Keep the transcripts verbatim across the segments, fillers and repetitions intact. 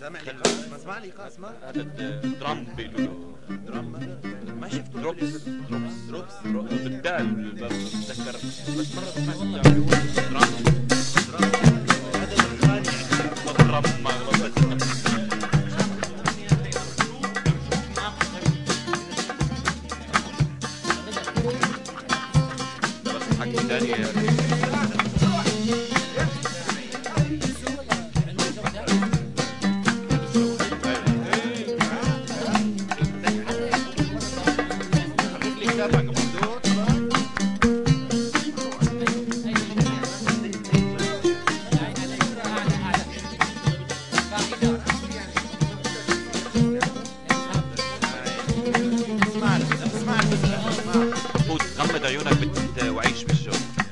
سامع لي قاس؟ ما اسمع لي قاس ما؟ هذا الدرام بيقولوا له درام ما شفت دروبس دروبس دروبس بالدال بتذكر بس مرة سمعت درام درام هذا دخان يعني درام ما غلطت بس حكي ثاني غمض عيونك بت وعيش بالجو.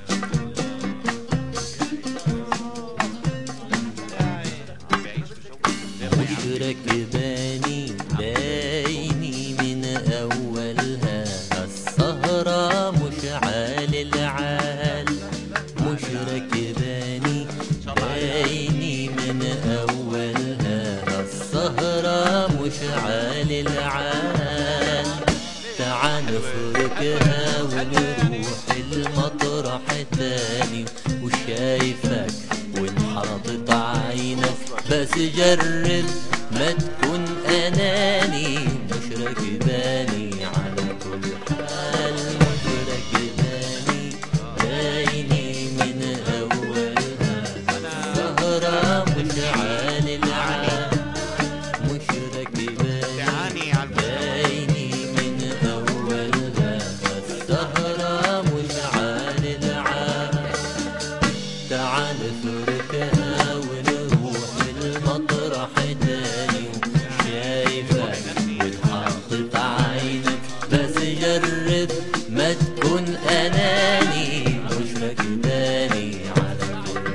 مش راكباني بايني من اولها السهرة مش عالي العال مش راكباني بايني من اولها السهرة مش عالي العال تعال نفركها ونروح المطرح تاني وشايفك وانحاطط عينك بس جرب ما تكون اناني مش راكباني على كل حال مش راكباني بايني من اولها السهرة مش عالي العال مش راكباني بايني من اولها السهرة مش عالي العال تعال نفركها ونروح المطرح تاني شايفك وتحطط عينك بس جرب ما تكون اناني مش راكباني على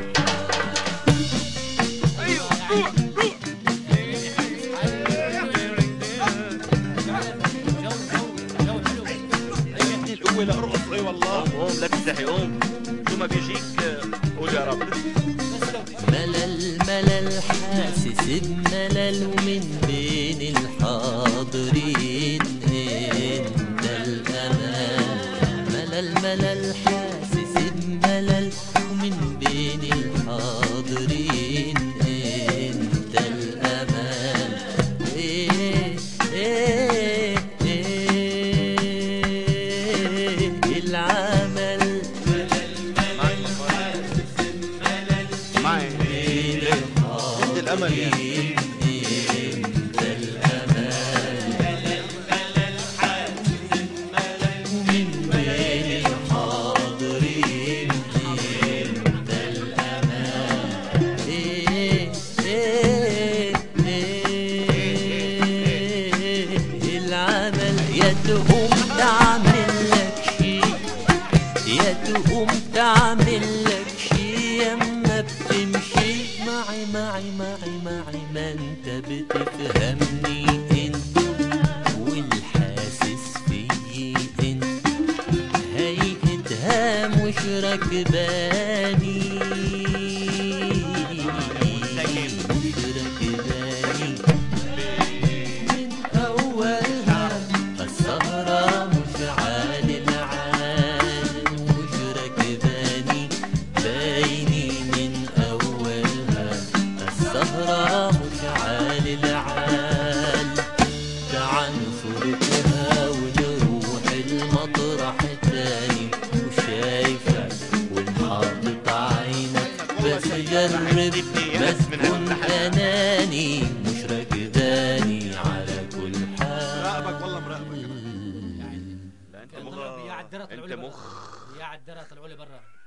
القوة لأرقص. اي والله قوم لا تستحي قوم شو ما بيجيك قول يا رب. ملل ملل حاسس بملل ومن بين الحاضرين انت الامان ملل ملل حاسس بملل ومن بين الحاضرين انت الامان ايه ايه ايه العمل معي عند الامل يعني انت الامان ومن بين الحاضرين انت الامان ايه ايه ايه العمل يا تقوم تعمل لك شي يا تقوم تعمل لك شي يما بتمشي معي معي معي معي ما انت بتفهمني انت والحاسس فيي انت هيئتها مش راكباني مش راكباني من اولها السهرة مش عالي العال مش راكباني بايني من اولها السهرة مش عالي العال تعال نفركها ونروح المطرح تاني وشايفك ونحاطط عينك بس جرب ما تكون اناني مش راكباني على كل حال. مراقبك والله مراقبك. لا انت مخ انت مخ يا عالدرات طلعوا لي برا.